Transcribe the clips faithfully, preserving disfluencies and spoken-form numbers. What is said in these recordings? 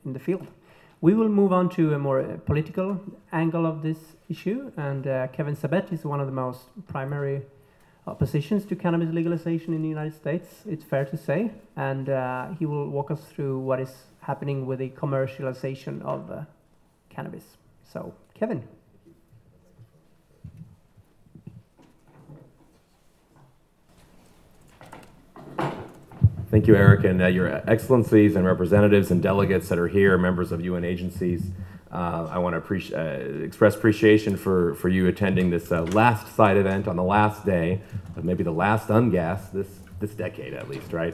in the field. We will move on to a more uh, political angle of this issue, and uh, Kevin Sabet is one of the most primary oppositions to cannabis legalization in the United States, it's fair to say, and uh, he will walk us through what is happening with the commercialization of uh, cannabis. So, Kevin. Thank you, Eric, and uh, your excellencies and representatives and delegates that are here, members of U N agencies. Uh, I want to appreci- uh, express appreciation for, for you attending this uh, last side event on the last day, uh, maybe the last ungas this this decade at least, right?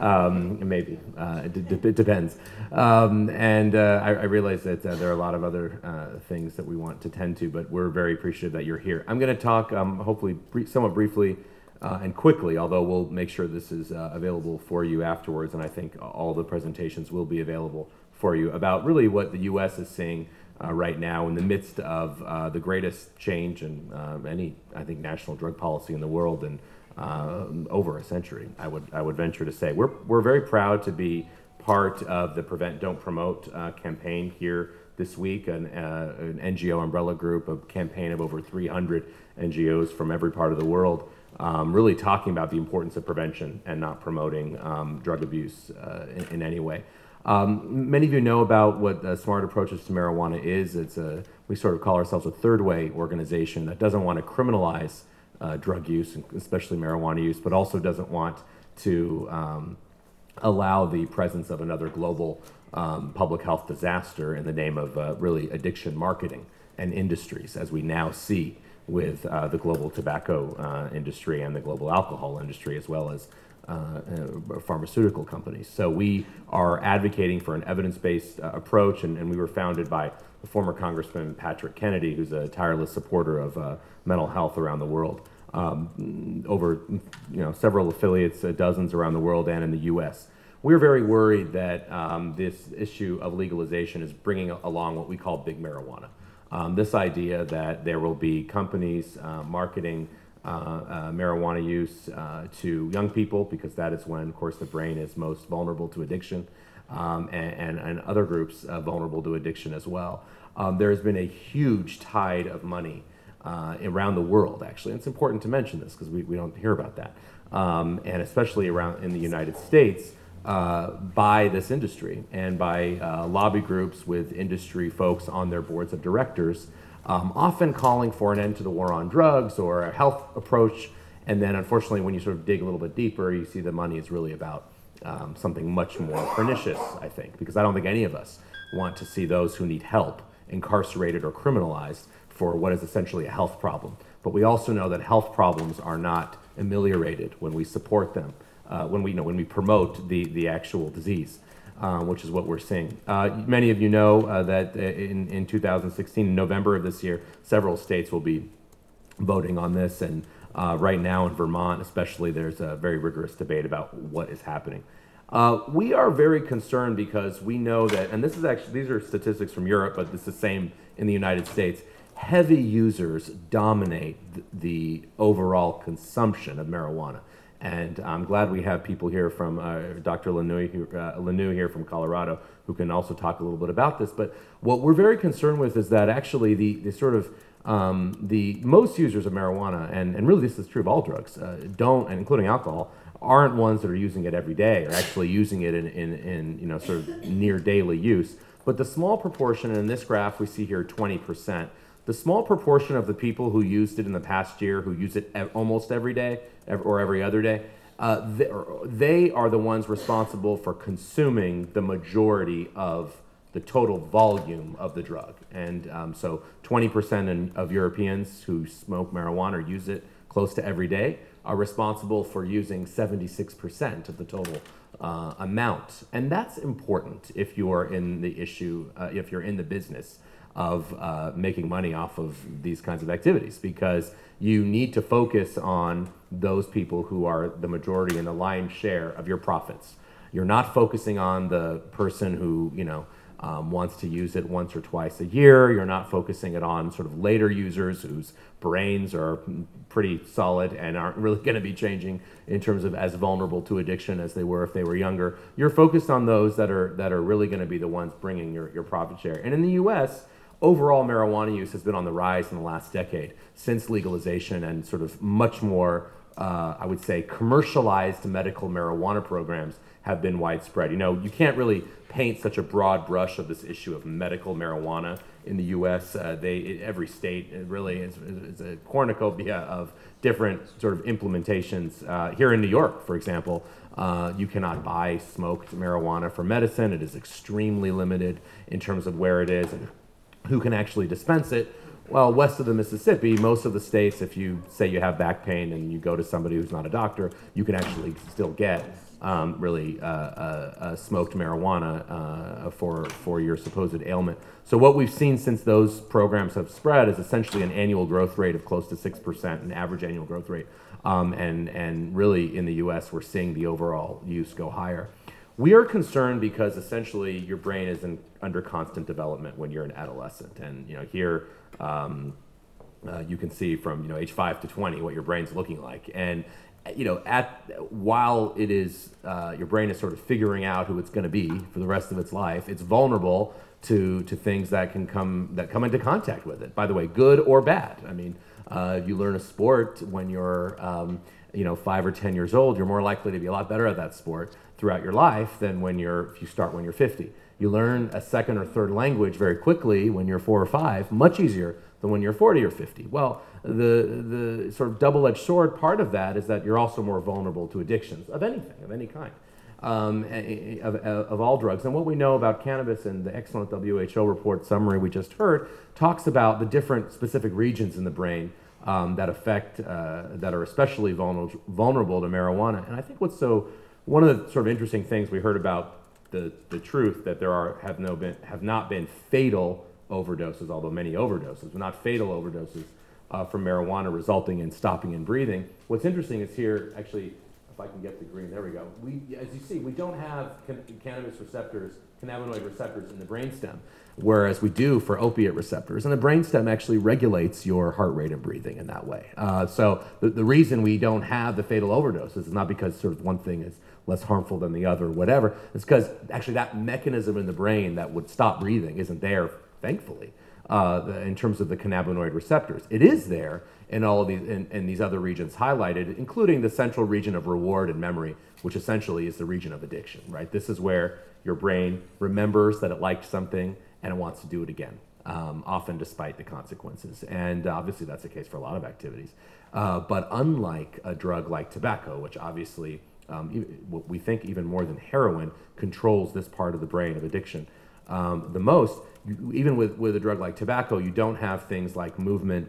Um, maybe uh, it, d- it depends. Um, and uh, I, I realize that uh, there are a lot of other uh, things that we want to tend to, but we're very appreciative that you're here. I'm going to talk, um, hopefully, brief, somewhat briefly. Uh, and quickly, although we'll make sure this is uh, available for you afterwards, and I think all the presentations will be available for you, about really what the U S is seeing uh, right now in the midst of uh, the greatest change in uh, any, I think, national drug policy in the world in uh, over a century, I would I would venture to say. We're, we're very proud to be part of the Prevent, Don't Promote uh, campaign here this week, an, uh, an N G O umbrella group, a campaign of over three hundred N G Os from every part of the world. Um, really talking about the importance of prevention and not promoting um, drug abuse uh, in, in any way. Um, many of you know about what uh, Smart Approaches to Marijuana is. It's a, we sort of call ourselves a third way organization that doesn't want to criminalize uh, drug use, especially marijuana use, but also doesn't want to um, allow the presence of another global um, public health disaster in the name of uh, really addiction marketing and industries, as we now see with uh, the global tobacco uh, industry and the global alcohol industry, as well as uh, uh, pharmaceutical companies. So we are advocating for an evidence-based uh, approach, and, and we were founded by the former Congressman Patrick Kennedy, who's a tireless supporter of uh, mental health around the world. Um, over you know several affiliates, uh, dozens around the world and in the U S. We're very worried that um, this issue of legalization is bringing along what we call big marijuana. Um, this idea that there will be companies uh, marketing uh, uh, marijuana use uh, to young people, because that is when, of course, the brain is most vulnerable to addiction, um, and, and, and other groups uh, vulnerable to addiction as well. Um, there has been a huge tide of money uh, around the world, actually. And it's important to mention this because we, we don't hear about that, um, and especially around in the United States, Uh, by this industry and by uh, lobby groups with industry folks on their boards of directors, um, often calling for an end to the war on drugs or a health approach. And then, unfortunately, when you sort of dig a little bit deeper, you see the money is really about um, something much more pernicious, I think, because I don't think any of us want to see those who need help incarcerated or criminalized for what is essentially a health problem. But we also know that health problems are not ameliorated when we support them. Uh, when we you know when we promote the the actual disease, uh, which is what we're seeing. Uh, many of you know uh, that in in two thousand sixteen, in November of this year, several states will be voting on this, and uh, right now in Vermont, especially, there's a very rigorous debate about what is happening. Uh, we are very concerned because we know that, and this is actually these are statistics from Europe, but it's the same in the United States. Heavy users dominate th- the overall consumption of marijuana. And I'm glad we have people here from uh, Doctor Lanoue, uh, Lanoue here from Colorado, who can also talk a little bit about this. But what we're very concerned with is that actually the, the sort of um, the most users of marijuana, and, and really this is true of all drugs, uh, don't, and including alcohol, aren't ones that are using it every day or actually using it in, in, in you know sort of near daily use. But the small proportion, and in this graph we see here twenty percent. The small proportion of the people who used it in the past year, who use it ev- almost every day or every other day, uh, they, they are the ones responsible for consuming the majority of the total volume of the drug. And um, so twenty percent in, of Europeans who smoke marijuana or use it close to every day are responsible for using seventy-six percent of the total uh, amount. And that's important if you are in the issue, uh, if you're in the business of uh, making money off of these kinds of activities, because you need to focus on those people who are the majority and the lion's share of your profits. You're not focusing on the person who, you know, um, wants to use it once or twice a year. You're not focusing it on sort of later users whose brains are pretty solid and aren't really going to be changing in terms of as vulnerable to addiction as they were if they were younger. You're focused on those that are that are really going to be the ones bringing your, your profit share. And in the U S, overall marijuana use has been on the rise in the last decade since legalization, and sort of much more, uh, I would say, commercialized medical marijuana programs have been widespread. You know, you can't really paint such a broad brush of this issue of medical marijuana in the U S. Uh, they, it, every state it really is, is a cornucopia of different sort of implementations. Uh, here in New York, for example, uh, you cannot buy smoked marijuana for medicine. It is extremely limited in terms of where it is and who can actually dispense it. Well, west of the Mississippi, most of the states, if you say you have back pain and you go to somebody who's not a doctor, you can actually still get um, really uh, uh, uh, smoked marijuana uh, for, for your supposed ailment. So what we've seen since those programs have spread is essentially an annual growth rate of close to six percent, an average annual growth rate. Um, and, and really in the U S, we're seeing the overall use go higher. We are concerned because essentially your brain is in, under constant development when you're an adolescent. And you know, here um, uh, you can see from you know age five to twenty what your brain's looking like. And you know, at while it is uh, your brain is sort of figuring out who it's going to be for the rest of its life, it's vulnerable to to things that can come that come into contact with it. By the way, good or bad. I mean, uh, you learn a sport when you're um, you know five or ten years old. You're more likely to be a lot better at that sport throughout your life than when you're if you start when you're fifty. You learn a second or third language very quickly when you're four or five, much easier than when you're forty or fifty. Well, the the sort of double-edged sword part of that is that you're also more vulnerable to addictions of anything, of any kind, um, of, of all drugs. And what we know about cannabis, and the excellent W H O report summary we just heard, talks about the different specific regions in the brain um, that affect, uh, that are especially vulnerable, vulnerable to marijuana. And I think what's so One of the sort of interesting things we heard about the, the truth that there are have no been have not been fatal overdoses, although many overdoses, but not fatal overdoses uh, from marijuana resulting in stopping in breathing. What's interesting is here, actually, if I can get the green, there we go. We, as you see, we don't have can, cannabis receptors, cannabinoid receptors in the brainstem, whereas we do for opiate receptors. And the brainstem actually regulates your heart rate and breathing in that way. Uh, so the, the reason we don't have the fatal overdoses is not because sort of one thing is less harmful than the other, whatever. It's because actually that mechanism in the brain that would stop breathing isn't there, thankfully, uh, in terms of the cannabinoid receptors. It is there in all of these, in, in these other regions highlighted, including the central region of reward and memory, which essentially is the region of addiction, right? This is where your brain remembers that it liked something and it wants to do it again, um, often despite the consequences. And obviously that's the case for a lot of activities. Uh, but unlike a drug like tobacco, which obviously Um, what we think even more than heroin controls this part of the brain of addiction um, the most. You, even with, with a drug like tobacco, you don't have things like movement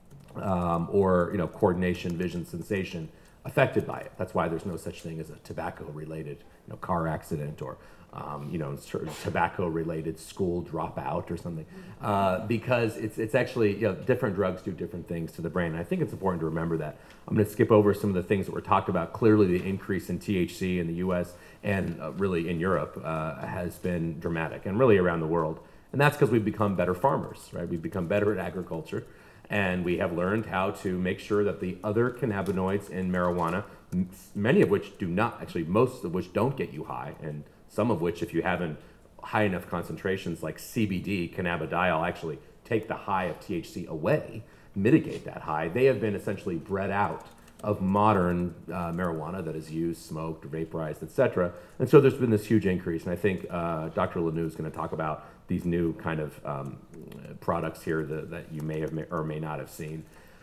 um, or you know coordination, vision, sensation affected by it. That's why there's no such thing as a tobacco-related you know car accident or um, you know sort of tobacco-related school dropout or something, uh, because it's it's actually you know different drugs do different things to the brain. And I think it's important to remember that. I'm going to skip over some of the things that were talked about. Clearly, the increase in T H C in the U S and uh, really in Europe uh, has been dramatic, and really around the world. And that's because we've become better farmers, right? We've become better at agriculture, and we have learned how to make sure that the other cannabinoids in marijuana, m- many of which do not, actually most of which don't get you high, and some of which, if you have in high enough concentrations like C B D, cannabidiol, actually take the high of T H C away, mitigate that high. They have been essentially bred out of modern uh, marijuana that is used, smoked, vaporized, et cetera. And so there's been this huge increase. And I think uh, Doctor Lanoue is going to talk about these new kind of um, products here that, that you may have may, or may not have seen.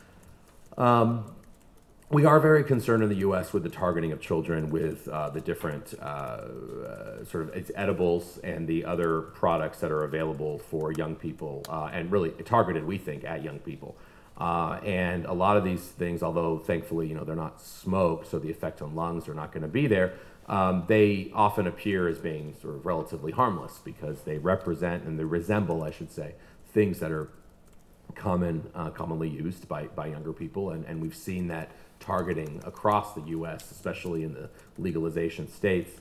Um, we are very concerned in the U S with the targeting of children with uh, the different uh, uh, sort of it's edibles and the other products that are available for young people, uh, and really targeted, we think, at young people. Uh, and a lot of these things, although thankfully, you know, they're not smoked, so the effect on lungs are not going to be there, um, they often appear as being sort of relatively harmless because they represent and they resemble, I should say, things that are common, uh, commonly used by, by younger people. And, and we've seen that targeting across the U S, especially in the legalization states.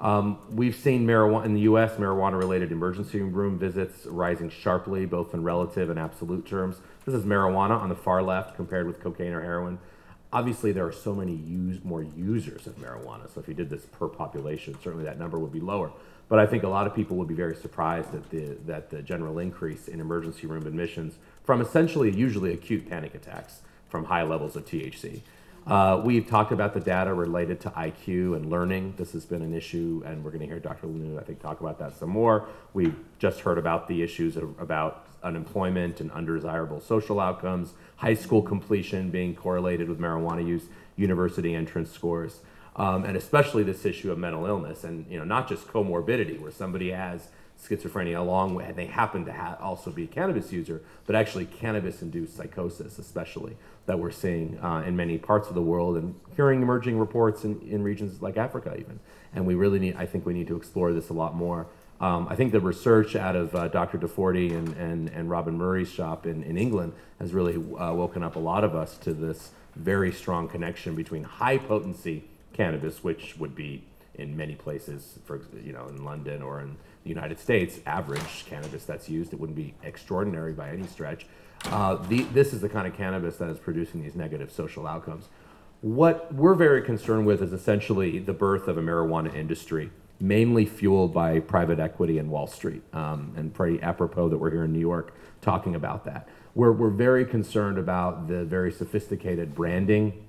Um, we've seen marijuana in the U S, marijuana-related emergency room visits rising sharply, both in relative and absolute terms. This is marijuana on the far left compared with cocaine or heroin. Obviously, there are so many use, more users of marijuana, so if you did this per population, certainly that number would be lower. But I think a lot of people would be very surprised at the, that the general increase in emergency room admissions from essentially usually acute panic attacks from high levels of T H C. Uh, we've talked about the data related to I Q and learning. This has been an issue, and we're going to hear Doctor Lanu, I think, talk about that some more. We've just heard about the issues of, about unemployment and undesirable social outcomes, high school completion being correlated with marijuana use, university entrance scores, um, and especially this issue of mental illness, and you know, not just comorbidity, where somebody has schizophrenia along with, they happen to ha- also be a cannabis user, but actually cannabis-induced psychosis, especially, that we're seeing uh, in many parts of the world and hearing emerging reports in, in regions like Africa even. And we really need, I think we need to explore this a lot more. Um, I think the research out of uh, Doctor DeForty and, and, and Robin Murray's shop in, in England has really uh, woken up a lot of us to this very strong connection between high potency cannabis, which would be in many places, for you know, in London or in the United States, average cannabis that's used. It wouldn't be extraordinary by any stretch. Uh, the, this is the kind of cannabis that is producing these negative social outcomes. What we're very concerned with is essentially the birth of a marijuana industry, mainly fueled by private equity and Wall Street, um, and pretty apropos that we're here in New York talking about that. We're, we're very concerned about the very sophisticated branding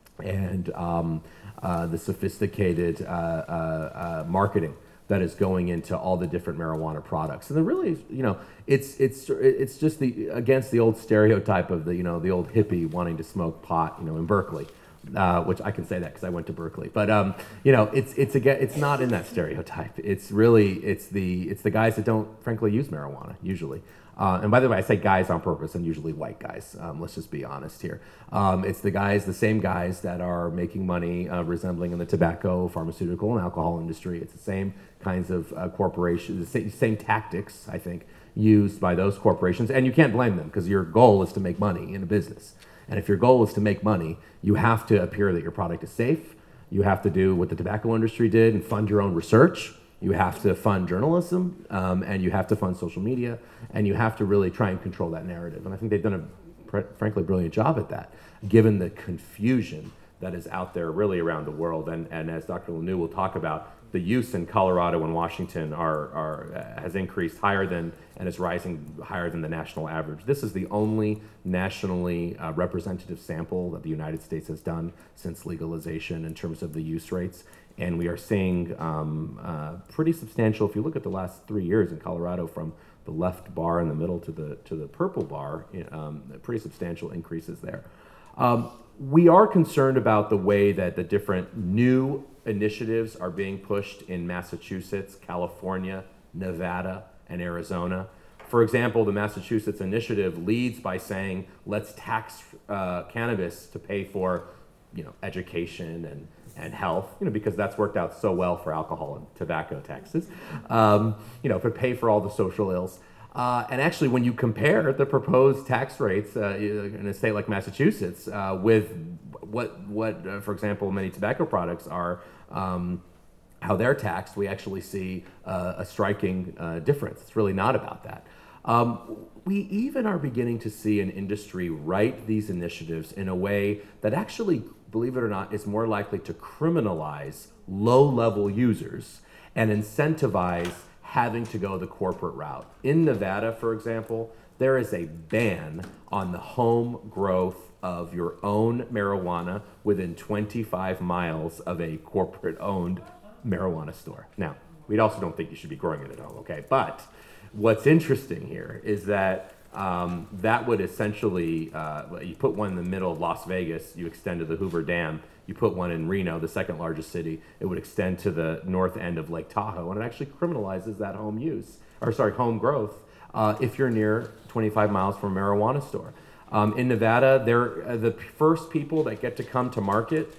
and um, uh, the sophisticated uh, uh, uh, marketing that is going into all the different marijuana products. And then really, you know, it's it's it's just the against the old stereotype of the, you know, the old hippie wanting to smoke pot, you know, in Berkeley, uh, which I can say that because I went to Berkeley. But um, you know, it's it's again, it's not in that stereotype. It's really it's the it's the guys that don't frankly use marijuana usually. Uh, and by the way, I say guys on purpose, and usually white guys. Um, let's just be honest here. Um, it's the guys, the same guys that are making money uh, resembling in the tobacco, pharmaceutical, and alcohol industry. It's the same kinds of uh, corporations, the same, same tactics, I think, used by those corporations. And you can't blame them because your goal is to make money in a business. And if your goal is to make money, you have to appear that your product is safe. You have to do what the tobacco industry did and fund your own research. You have to fund journalism, um, and you have to fund social media, and you have to really try and control that narrative. And I think they've done a, pr- frankly, brilliant job at that, given the confusion that is out there really around the world. And, and as Doctor Lanu will talk about, the use in Colorado and Washington are, are uh, has increased higher than, and is rising higher than the national average. This is the only nationally uh, representative sample that the United States has done since legalization in terms of the use rates. And we are seeing um, uh, pretty substantial, if you look at the last three years in Colorado, from the left bar in the middle to the to the purple bar, um, pretty substantial increases there. Um, we are concerned about the way that the different new initiatives are being pushed in Massachusetts, California, Nevada, and Arizona. For example, the Massachusetts initiative leads by saying, let's tax uh, cannabis to pay for, you know, education and and health, you know, because that's worked out so well for alcohol and tobacco taxes, um, you know, to pay for all the social ills. Uh, and actually, when you compare the proposed tax rates uh, in a state like Massachusetts uh, with what, what uh, for example, many tobacco products are, um, how they're taxed, we actually see uh, a striking uh, difference. It's really not about that. Um, we even are beginning to see an industry write these initiatives in a way that actually, believe it or not, is more likely to criminalize low-level users and incentivize having to go the corporate route. In Nevada, for example, there is a ban on the home growth of your own marijuana within twenty-five miles of a corporate-owned marijuana store. Now, we also don't think you should be growing it at home, okay? But what's interesting here is that um, that would essentially, uh, you put one in the middle of Las Vegas, you extend to the Hoover Dam, you put one in Reno, the second largest city, it would extend to the north end of Lake Tahoe, and it actually criminalizes that home use, or sorry, home growth, uh, if you're near twenty-five miles from a marijuana store. Um, in Nevada, they're, uh, the first people that get to come to market,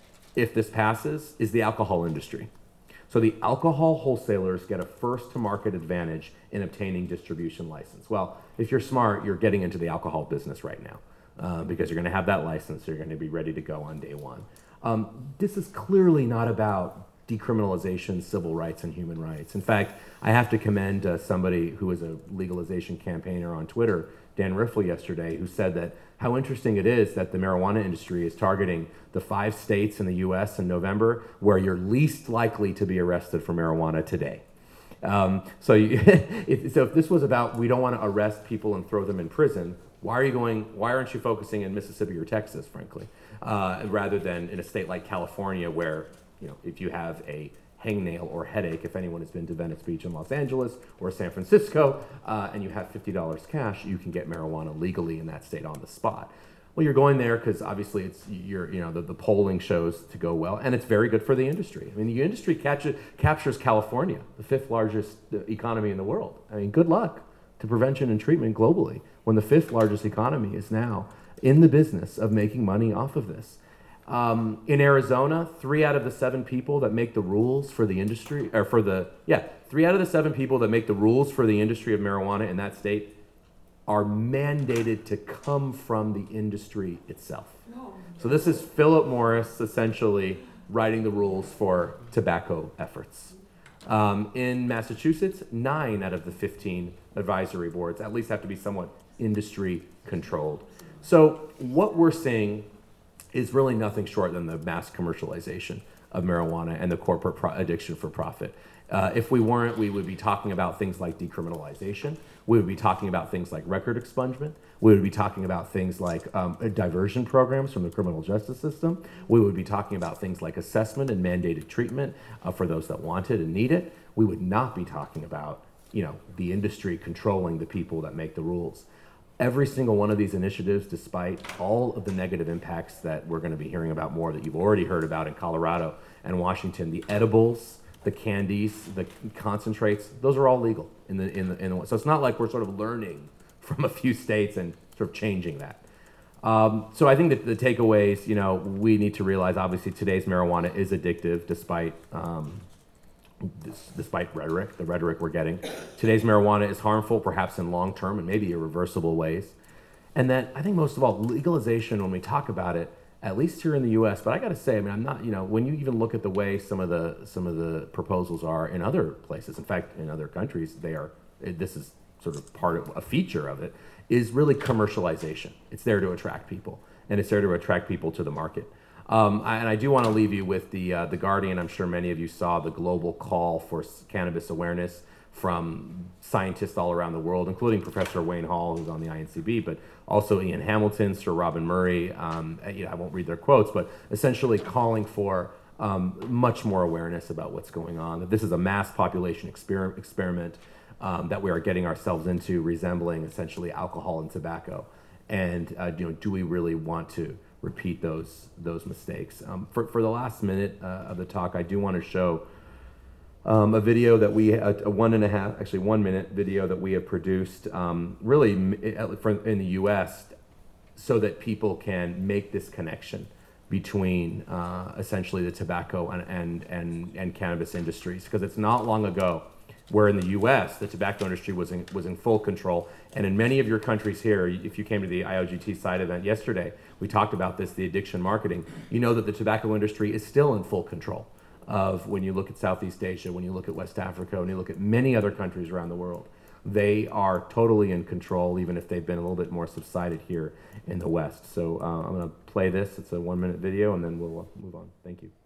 if this passes, is the alcohol industry. So the alcohol wholesalers get a first-to-market advantage in obtaining distribution license. Well, if you're smart, you're getting into the alcohol business right now uh, because you're going to have that license. So you're going to be ready to go on day one. Um, this is clearly not about decriminalization, civil rights, and human rights. In fact, I have to commend uh, somebody who is a legalization campaigner on Twitter, Dan Riffle, yesterday, who said that how interesting it is that the marijuana industry is targeting the five states in the U S in November where you're least likely to be arrested for marijuana today. Um, so, you, if, so if this was about we don't want to arrest people and throw them in prison, why are you going? Why aren't you focusing in Mississippi or Texas, frankly, uh, rather than in a state like California, where you know if you have a hangnail or headache, if anyone has been to Venice Beach in Los Angeles or San Francisco, uh, and you have fifty dollars cash, you can get marijuana legally in that state on the spot. Well, you're going there because obviously it's you're you know the, the polling shows to go well, and it's very good for the industry. I mean, the industry catch, captures California, the fifth largest economy in the world. I mean, good luck to prevention and treatment globally when the fifth largest economy is now in the business of making money off of this. Um, in Arizona, three out of the seven people that make the rules for the industry, or for the, yeah, three out of the seven people that make the rules for the industry of marijuana in that state are mandated to come from the industry itself. So this is Philip Morris essentially writing the rules for tobacco efforts. Um, in Massachusetts, nine out of the fifteen advisory boards at least have to be somewhat industry controlled. So what we're seeing is really nothing short than the mass commercialization of marijuana and the corporate pro- addiction for profit. Uh, if we weren't, we would be talking about things like decriminalization. We would be talking about things like record expungement. We would be talking about things like um, diversion programs from the criminal justice system. We would be talking about things like assessment and mandated treatment uh, for those that want it and need it. We would not be talking about, you know, the industry controlling the people that make the rules. Every single one of these initiatives, despite all of the negative impacts that we're going to be hearing about more that you've already heard about in Colorado and Washington, the edibles, the candies, the concentrates, those are all legal in the in the, in the so it's not like we're sort of learning from a few states and sort of changing that. Um, so I think that the takeaways, you know, we need to realize obviously today's marijuana is addictive, despite um, this, despite rhetoric, the rhetoric we're getting. Today's marijuana is harmful, perhaps in long term and maybe irreversible ways. And then I think most of all, legalization, when we talk about it, at least here in the U S, but I got to say, I mean, I'm not, you know, when you even look at the way some of the some of the proposals are in other places, in fact, in other countries, they are, this is sort of part of a feature of it, is really commercialization. It's there to attract people, and it's there to attract people to the market. Um, I, and I do want to leave you with the uh, the Guardian. I'm sure many of you saw the global call for s- cannabis awareness from scientists all around the world, including Professor Wayne Hall, who's on the I N C B, but also Ian Hamilton, Sir Robin Murray. Um, you know, I won't read their quotes, but essentially calling for um, much more awareness about what's going on. That this is a mass population exper- experiment um, that we are getting ourselves into, resembling essentially alcohol and tobacco. And uh, you know, do we really want to repeat those those mistakes? Um, for for the last minute uh, of the talk, I do want to show Um, a video that we, a, a one and a half, actually one minute video that we have produced, um, really m- for, in the U S, so that people can make this connection between uh, essentially the tobacco and, and, and, and cannabis industries. Because it's not long ago where in the U S, the tobacco industry was in, was in full control. And in many of your countries here, if you came to the I O G T side event yesterday, we talked about this, the addiction marketing, you know that the tobacco industry is still in full control of when you look at Southeast Asia, when you look at West Africa, when you look at many other countries around the world. They are totally in control, even if they've been a little bit more subsided here in the West. So uh, I'm going to play this. It's a one-minute video, and then we'll uh, move on. Thank you.